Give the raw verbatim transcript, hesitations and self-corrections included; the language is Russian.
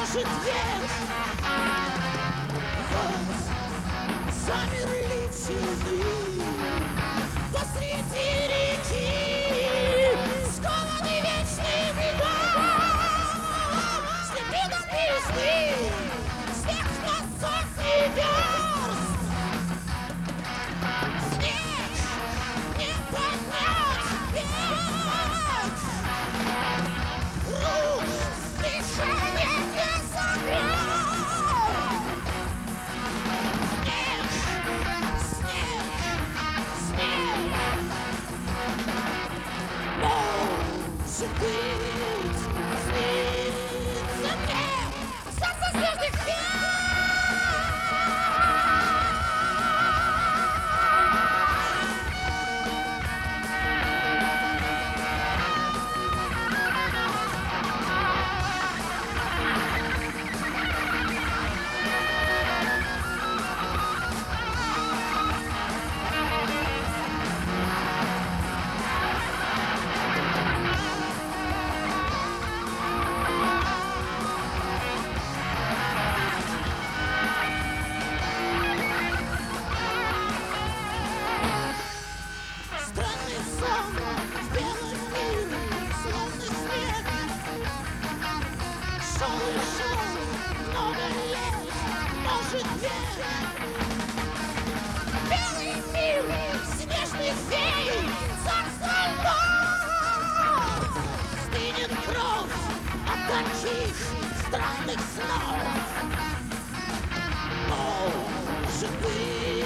может век. Вот замерли тишины посреди реки, скованы вечным льдом, слепит весны, снег носок и верст. Снег не поднять вверх, рук движение не согрел. Снег, снег, снег. Может быть, снится мне солнце снежных фей. Странный сон в белом мире, словно снег. Шел и шел много лет, может век. Белый мир снежных фей, царство льдов. Стынет кровь от таких странных снов. Может быть,